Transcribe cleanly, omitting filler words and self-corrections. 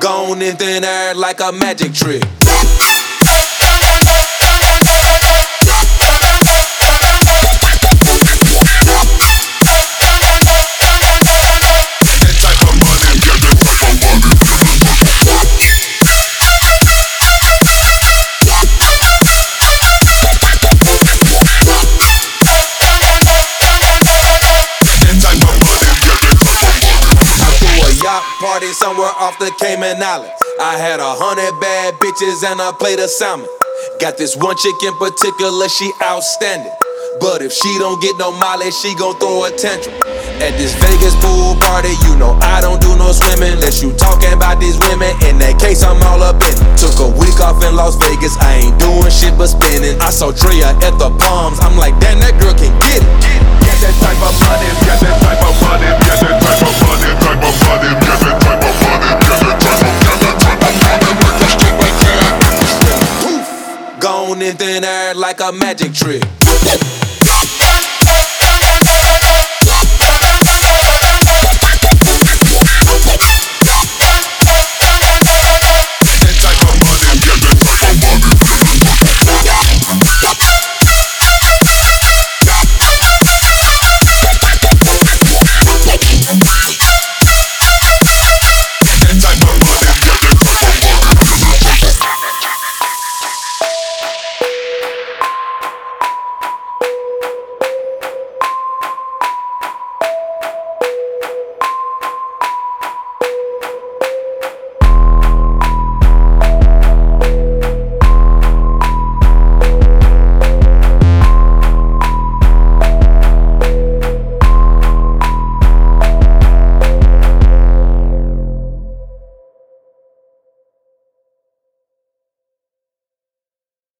Gone in thin air like a magic trick. Party somewhere off the Cayman Islands. I had 100 bad bitches and a plate of salmon. Got this one chick in particular, she outstanding. But if she don't get no mileage, she gon' throw a tantrum. At this Vegas pool party, you know I don't do no swimming unless you talking about these women. In that case, I'm all up in it. Took a week off in Las Vegas, I ain't doing shit but spinning. I saw Drea at the Palms, I'm like, damn, that girl can get it. Get that type of money, get that type of money, get that type of money, type of money, get that type of money, get that type of money, work the stick like that. Poof, gone in thin air like a magic trick.